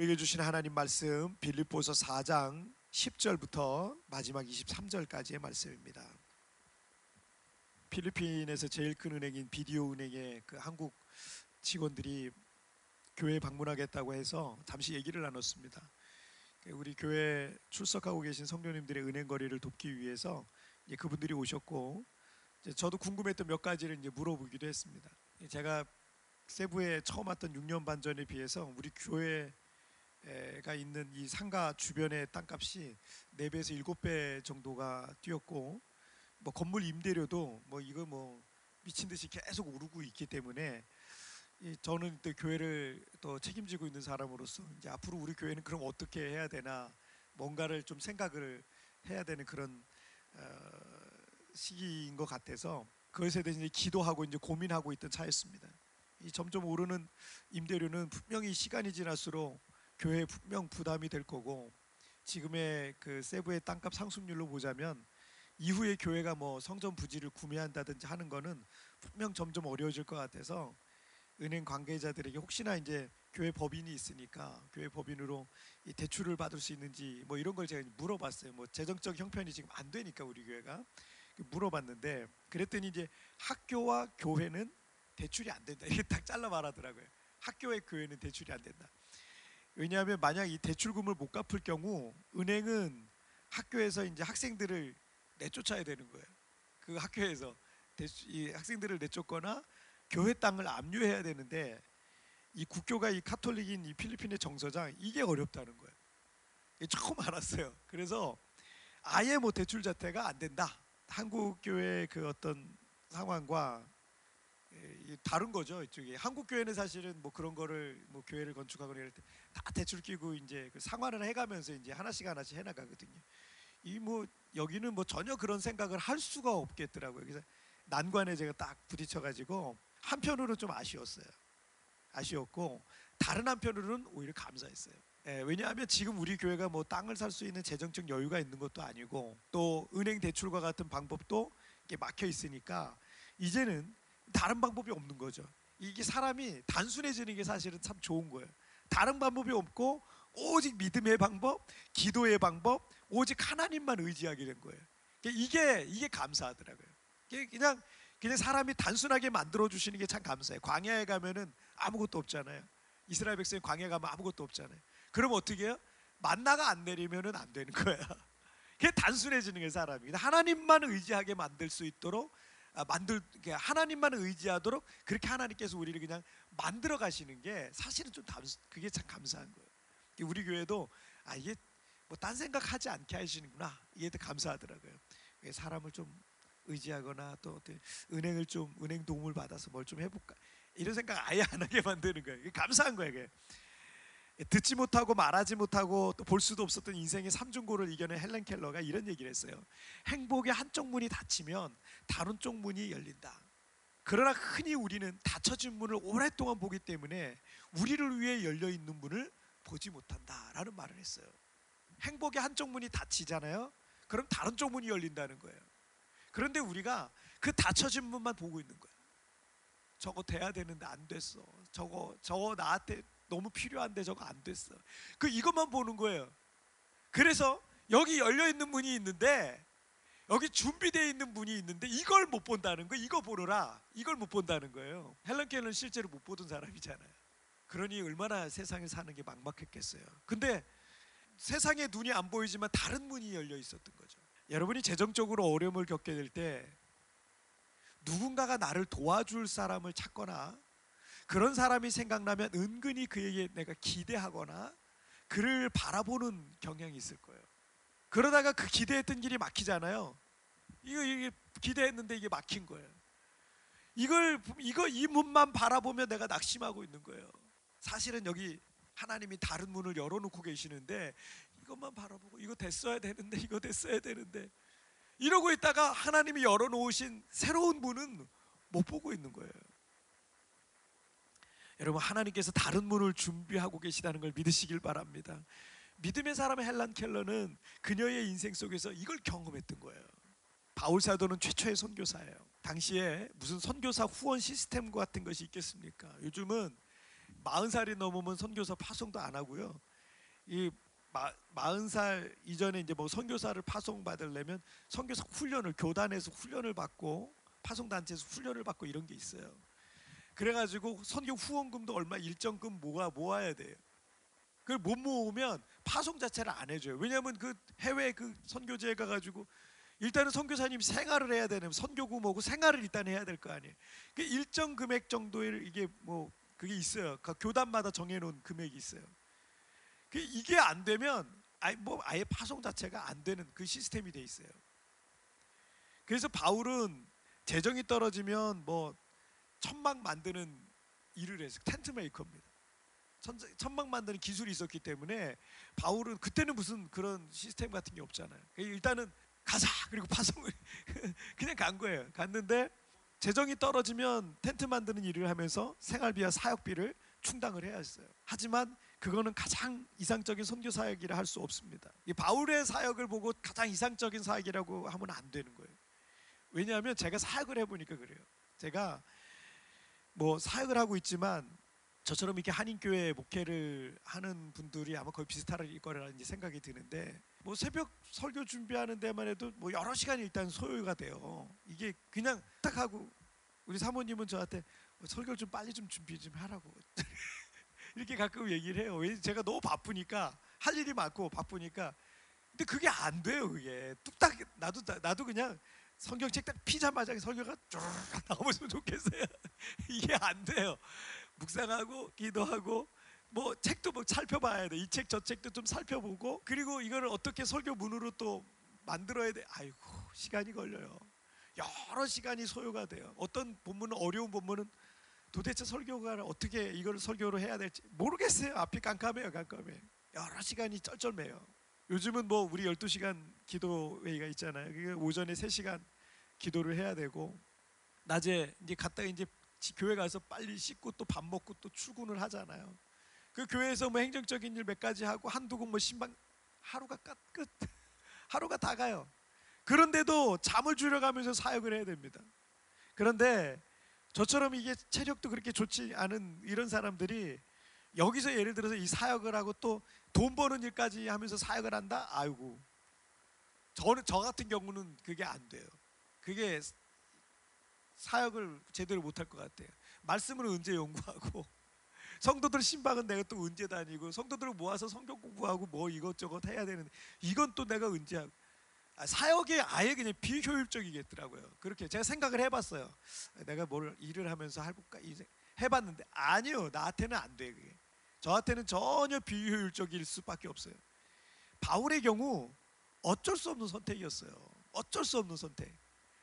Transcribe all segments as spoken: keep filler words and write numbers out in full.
우리에게 주신 하나님 말씀 빌립보서 사 장 십 절부터 마지막 이십삼 절까지의 말씀입니다. 필리핀에서 제일 큰 은행인 비디오 은행의 그 한국 직원들이 교회 방문하겠다고 해서 잠시 얘기를 나눴습니다. 우리 교회 출석하고 계신 성도님들의 은행 거래를 돕기 위해서 이제 그분들이 오셨고, 이제 저도 궁금했던 몇 가지를 이제 물어보기도 했습니다. 제가 세부에 처음 왔던 육 년 반 전에 비해서 우리 교회가 있는 이 상가 주변의 땅값이 네 배에서 일곱 배 정도가 뛰었고, 뭐 건물 임대료도 뭐 이거 뭐 미친 듯이 계속 오르고 있기 때문에, 저는 또 교회를 또 책임지고 있는 사람으로서 이제 앞으로 우리 교회는 그럼 어떻게 해야 되나, 뭔가를 좀 생각을 해야 되는 그런 어, 시기인 것 같아서 그것에 대해서 이제 기도하고 이제 고민하고 있던 차였습니다. 이 점점 오르는 임대료는 분명히 시간이 지날수록 교회에 분명 부담이 될 거고, 지금의 그 세부의 땅값 상승률로 보자면 이후에 교회가 뭐 성전 부지를 구매한다든지 하는 거는 분명 점점 어려워질 것 같아서, 은행 관계자들에게 혹시나 이제 교회 법인이 있으니까 교회 법인으로 이 대출을 받을 수 있는지 뭐 이런 걸 제가 물어봤어요. 뭐 재정적 형편이 지금 안 되니까 우리 교회가 물어봤는데, 그랬더니 이제 학교와 교회는 대출이 안 된다, 이게 딱 잘라 말하더라고요. 학교의 교회는 대출이 안 된다. 왜냐하면 만약 이 대출금을 못 갚을 경우 은행은 학교에서 이제 학생들을 내쫓아야 되는 거예요. 그 학교에서 대출, 이 학생들을 내쫓거나 교회 땅을 압류해야 되는데, 이 국교가 이 카톨릭인 이 필리핀의 정서장, 이게 어렵다는 거예요. 처음 알았어요. 그래서 아예 뭐 대출 자체가 안 된다. 한국 교회의 그 어떤 상황과 다른 거죠. 이쪽에 한국 교회는 사실은 뭐 그런 거를 뭐 교회를 건축하거나 이럴 때 다 대출 끼고 이제 그 상환을 해가면서 이제 하나씩 하나씩 해나가거든요. 이 뭐 여기는 뭐 전혀 그런 생각을 할 수가 없겠더라고요. 그래서 난관에 제가 딱 부딪혀가지고 한편으로 좀 아쉬웠어요. 아쉬웠고 다른 한편으로는 오히려 감사했어요. 예, 왜냐하면 지금 우리 교회가 뭐 땅을 살 수 있는 재정적 여유가 있는 것도 아니고, 또 은행 대출과 같은 방법도 이렇게 막혀 있으니까 이제는 다른 방법이 없는 거죠. 이게 사람이 단순해지는 게 사실은 참 좋은 거예요. 다른 방법이 없고 오직 믿음의 방법, 기도의 방법, 오직 하나님만 의지하게 된 거예요. 이게 이게 감사하더라고요. 그냥 그냥 사람이 단순하게 만들어 주시는 게 참 감사해요. 광야에 가면은 아무것도 없잖아요. 이스라엘 백성이 광야에 가면 아무것도 없잖아요. 그럼 어떻게 해요? 만나가 안 내리면은 안 되는 거야. 그게 단순해지는 게 사람이. 하나님만 의지하게 만들 수 있도록 아, 만들 하나님만 의지하도록 그렇게 하나님께서 우리를 그냥 만들어 가시는 게 사실은 좀 단순, 그게 참 감사한 거예요. 우리 교회도 아 이게 뭐 딴 생각하지 않게 하시는구나, 이게 더 감사하더라고요. 사람을 좀 의지하거나 또 은행을 좀 은행 도움을 받아서 뭘 좀 해볼까, 이런 생각 아예 안 하게 만드는 거예요. 감사한 거예요. 이게. 듣지 못하고 말하지 못하고 또 볼 수도 없었던 인생의 삼중고를 이겨낸 헬렌 켈러가 이런 얘기를 했어요. 행복의 한쪽 문이 닫히면 다른 쪽 문이 열린다. 그러나 흔히 우리는 닫혀진 문을 오랫동안 보기 때문에 우리를 위해 열려있는 문을 보지 못한다라는 말을 했어요. 행복의 한쪽 문이 닫히잖아요. 그럼 다른 쪽 문이 열린다는 거예요. 그런데 우리가 그 닫혀진 문만 보고 있는 거예요. 저거 돼야 되는데 안 됐어. 저거 저거 나한테 너무 필요한데 저거 안 됐어. 그 이것만 보는 거예요. 그래서 여기 열려 있는 문이 있는데, 여기 준비되어 있는 문이 있는데 이걸 못 본다는 거. 이거 보느라 이걸 못 본다는 거예요. 헬런 켈러는 실제로 못 보던 사람이잖아요. 그러니 얼마나 세상에 사는 게 막막했겠어요. 근데 세상에 눈이 안 보이지만 다른 문이 열려 있었던 거죠. 여러분이 재정적으로 어려움을 겪게 될 때 누군가가 나를 도와줄 사람을 찾거나 그런 사람이 생각나면 은근히 그에게 내가 기대하거나 그를 바라보는 경향이 있을 거예요. 그러다가 그 기대했던 길이 막히잖아요. 이거 이게 기대했는데 이게 막힌 거예요. 이걸 이거 이 문만 바라보면 내가 낙심하고 있는 거예요. 사실은 여기 하나님이 다른 문을 열어놓고 계시는데 이것만 바라보고 이거 됐어야 되는데 이거 됐어야 되는데 이러고 있다가 하나님이 열어놓으신 새로운 문은 못 보고 있는 거예요. 여러분, 하나님께서 다른 문을 준비하고 계시다는 걸 믿으시길 바랍니다. 믿음의 사람 헬란 켈러는 그녀의 인생 속에서 이걸 경험했던 거예요. 바울 사도는 최초의 선교사예요. 당시에 무슨 선교사 후원 시스템 같은 것이 있겠습니까? 요즘은 마흔 살이 넘으면 선교사 파송도 안 하고요. 이 마, 마흔 살 이전에 이제 뭐 선교사를 파송 받으려면 선교사 훈련을 교단에서 훈련을 받고 파송 단체에서 훈련을 받고 이런 게 있어요. 그래가지고 선교 후원금도 얼마 일정금 모아 모아야 돼요. 그걸 못 모으면 파송 자체를 안 해줘요. 왜냐하면 그 해외 그 선교지에 가가지고 일단은 선교사님이 생활을 해야 되는 선교구 뭐고 생활을 일단 해야 될 거 아니에요. 그 일정 금액 정도의 이게 뭐 그게 있어요. 그 교단마다 정해놓은 금액이 있어요. 그 이게 안 되면 아예 뭐 아예 파송 자체가 안 되는 그 시스템이 돼 있어요. 그래서 바울은 재정이 떨어지면 뭐 천막 만드는 일을 해서 텐트 메이커입니다. 천막 만드는 기술이 있었기 때문에 바울은 그때는 무슨 그런 시스템 같은 게 없잖아요. 일단은 가자 그리고 파송을 그냥 간 거예요. 갔는데 재정이 떨어지면 텐트 만드는 일을 하면서 생활비와 사역비를 충당을 해야 했어요. 하지만 그거는 가장 이상적인 선교 사역이라 할 수 없습니다. 이 바울의 사역을 보고 가장 이상적인 사역이라고 하면 안 되는 거예요. 왜냐하면 제가 사역을 해보니까 그래요. 제가 뭐 사역을 하고 있지만 저처럼 이렇게 한인교회 목회를 하는 분들이 아마 거의 비슷할 거라는 생각이 드는데, 뭐 새벽 설교 준비하는 데만 해도 뭐 여러 시간이 일단 소요가 돼요. 이게 그냥 딱 하고 우리 사모님은 저한테 설교 좀 빨리 좀 준비 좀 하라고 이렇게 가끔 얘기를 해요. 왜 제가 너무 바쁘니까, 할 일이 많고 바쁘니까. 근데 그게 안 돼요. 그게 뚝딱 나도 나도 그냥 성경책 딱 피자마자 설교가 쭉 나오면 좋겠어요. 이게 안 돼요. 묵상하고 기도하고 뭐 책도 뭐 살펴봐야 돼. 이 책 저 책도 좀 살펴보고, 그리고 이거를 어떻게 설교문으로 또 만들어야 돼. 아이고 시간이 걸려요. 여러 시간이 소요가 돼요. 어떤 본문은, 어려운 본문은 도대체 설교가 어떻게 이걸 설교로 해야 될지 모르겠어요. 앞이 깜깜해요. 깜깜해. 여러 시간이 쩔쩔매요. 요즘은 뭐 우리 열두 시간 기도 회의가 있잖아요. 오전에 세 시간 기도를 해야 되고, 낮에 이제 갔다가 이제 교회 가서 빨리 씻고 또 밥 먹고 또 출근을 하잖아요. 그 교회에서 뭐 행정적인 일 몇 가지 하고 한두 곡 뭐 신방, 하루가 끝 하루가 다 가요. 그런데도 잠을 줄여가면서 사역을 해야 됩니다. 그런데 저처럼 이게 체력도 그렇게 좋지 않은 이런 사람들이 여기서 예를 들어서 이 사역을 하고 또 돈 버는 일까지 하면서 사역을 한다? 아이고, 저는 저 같은 경우는 그게 안 돼요. 그게 사역을 제대로 못할 것 같아요. 말씀을 언제 연구하고, 성도들 신방은 내가 또 언제 다니고, 성도들을 모아서 성경 공부하고 뭐 이것저것 해야 되는데 이건 또 내가 언제 하고. 아, 사역이 아예 그냥 비효율적이겠더라고요. 그렇게 제가 생각을 해봤어요. 내가 뭘 일을 하면서 해볼까 해봤는데 아니요, 나한테는 안 돼. 그게 저한테는 전혀 비효율적일 수밖에 없어요. 바울의 경우 어쩔 수 없는 선택이었어요. 어쩔 수 없는 선택.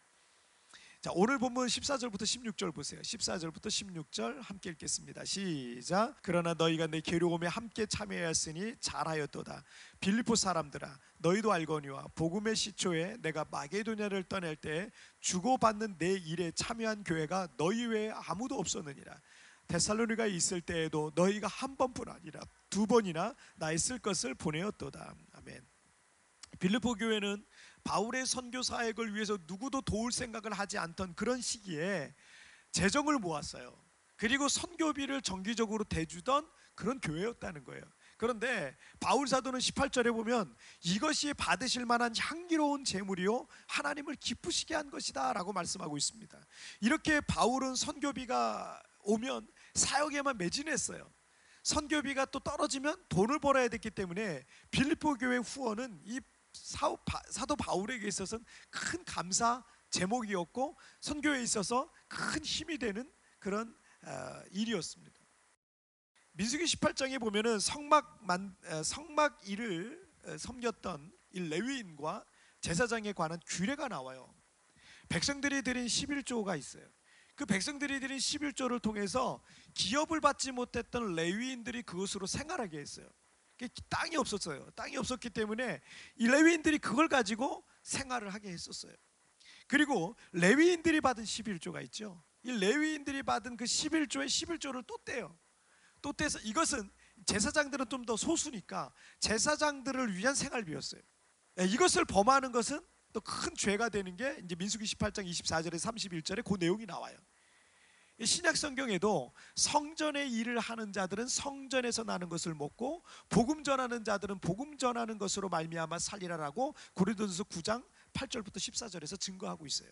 자, 오늘 본문 십사 절부터 십육 절 보세요. 십사 절부터 십육 절 함께 읽겠습니다. 시작. 그러나 너희가 내 괴로움에 함께 참여하였으니 잘하였도다. 빌립보 사람들아, 너희도 알거니와 복음의 시초에 내가 마게도냐를 떠날 때 주고받는 내 일에 참여한 교회가 너희 외에 아무도 없었느니라. 데살로니가에 있을 때에도 너희가 한 번뿐 아니라 두 번이나 나의 쓸 것을 보내었도다. 아멘. 빌립보 교회는 바울의 선교 사역을 위해서 누구도 도울 생각을 하지 않던 그런 시기에 재정을 모았어요. 그리고 선교비를 정기적으로 대주던 그런 교회였다는 거예요. 그런데 바울 사도는 십팔 절에 보면 이것이 받으실 만한 향기로운 제물이요 하나님을 기쁘시게 한 것이다 라고 말씀하고 있습니다. 이렇게 바울은 선교비가 오면 사역에만 매진했어요. 선교비가 또 떨어지면 돈을 벌어야 됐기 때문에 빌립보 교회 후원은 이 사도 바울에게 있어서는 큰 감사 제목이었고, 선교에 있어서 큰 힘이 되는 그런 일이었습니다. 민수기 십팔 장에 보면은 성막 만, 성막 일을 섬겼던 이 레위인과 제사장에 관한 규례가 나와요. 백성들이 드린 십일 조가 있어요. 그 백성들이 드린 십일 조를 통해서 기업을 받지 못했던 레위인들이 그것으로 생활하게 했어요. 땅이 없었어요. 땅이 없었기 때문에 이 레위인들이 그걸 가지고 생활을 하게 했었어요. 그리고 레위인들이 받은 십일 조가 있죠. 이 레위인들이 받은 그 십일 조의 십일 조를 또 떼요. 또 떼서 이것은 제사장들은 좀 더 소수니까 제사장들을 위한 생활비였어요. 이것을 범하는 것은 또 큰 죄가 되는 게 이제 민수기 십팔 장 이십사 절에서 삼십일 절에 그 내용이 나와요. 신약 성경에도 성전의 일을 하는 자들은 성전에서 나는 것을 먹고 복음 전하는 자들은 복음 전하는 것으로 말미암아 살리라라고 고린도전서 구 장 팔 절부터 십사 절에서 증거하고 있어요.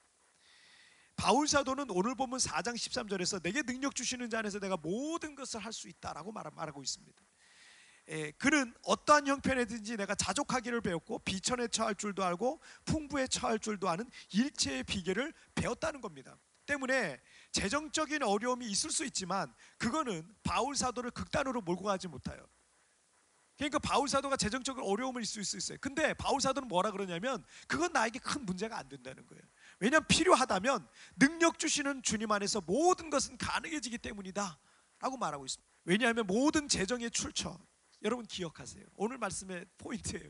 바울 사도는 오늘 본문 사 장 십삼 절에서 내게 능력 주시는 자 안에서 내가 모든 것을 할 수 있다라고 말하고 있습니다. 예, 그는 어떠한 형편에든지 내가 자족하기를 배웠고 비천에 처할 줄도 알고 풍부에 처할 줄도 아는 일체의 비결을 배웠다는 겁니다. 때문에 재정적인 어려움이 있을 수 있지만 그거는 바울 사도를 극단으로 몰고 가지 못해요. 그러니까 바울 사도가 재정적인 어려움을 있을 수 있어요. 근데 바울 사도는 뭐라 그러냐면 그건 나에게 큰 문제가 안 된다는 거예요. 왜냐하면 필요하다면 능력 주시는 주님 안에서 모든 것은 가능해지기 때문이다 라고 말하고 있습니다. 왜냐하면 모든 재정의 출처, 여러분 기억하세요. 오늘 말씀의 포인트예요.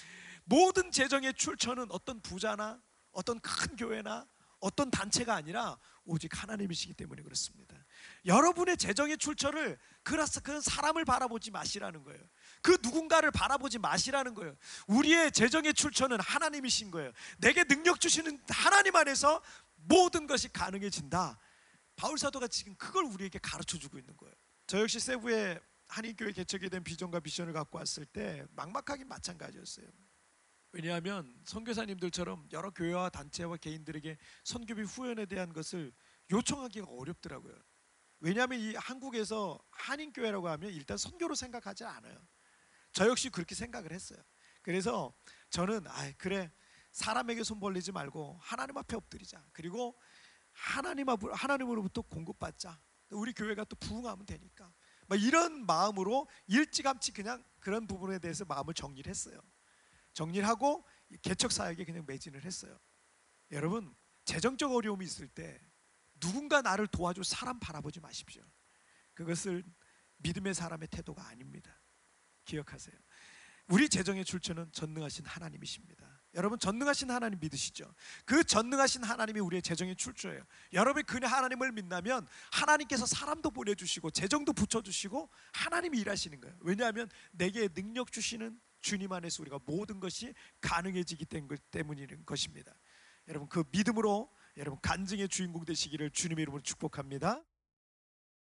모든 재정의 출처는 어떤 부자나 어떤 큰 교회나 어떤 단체가 아니라 오직 하나님이시기 때문에 그렇습니다. 여러분의 재정의 출처를 그래서 그 사람을 바라보지 마시라는 거예요. 그 누군가를 바라보지 마시라는 거예요. 우리의 재정의 출처는 하나님이신 거예요. 내게 능력 주시는 하나님 안에서 모든 것이 가능해진다. 바울 사도가 지금 그걸 우리에게 가르쳐주고 있는 거예요. 저 역시 세부에 한인교회 개척에 대한 비전과 미션을 갖고 왔을 때 막막하긴 마찬가지였어요. 왜냐하면 선교사님들처럼 여러 교회와 단체와 개인들에게 선교비 후원에 대한 것을 요청하기가 어렵더라고요. 왜냐하면 이 한국에서 한인교회라고 하면 일단 선교로 생각하지 않아요. 저 역시 그렇게 생각을 했어요. 그래서 저는 아 그래 사람에게 손 벌리지 말고 하나님 앞에 엎드리자. 그리고 하나님 앞 하나님으로부터 공급받자. 우리 교회가 또 부흥하면 되니까. 막 이런 마음으로 일찌감치 그냥 그런 부분에 대해서 마음을 정리를 했어요. 정리를 하고 개척 사역에 그냥 매진을 했어요. 여러분 재정적 어려움이 있을 때 누군가 나를 도와줄 사람 바라보지 마십시오. 그것을 믿음의 사람의 태도가 아닙니다. 기억하세요. 우리 재정의 출처는 전능하신 하나님이십니다. 여러분 전능하신 하나님 믿으시죠? 그 전능하신 하나님이 우리의 재정의 출처예요. 여러분이 그 하나님을 믿다면 하나님께서 사람도 보내주시고 재정도 붙여주시고 하나님이 일하시는 거예요. 왜냐하면 내게 능력 주시는 주님 안에서 우리가 모든 것이 가능해지기 때문인 것입니다. 여러분 그 믿음으로 여러분 간증의 주인공 되시기를 주님의 이름으로 축복합니다.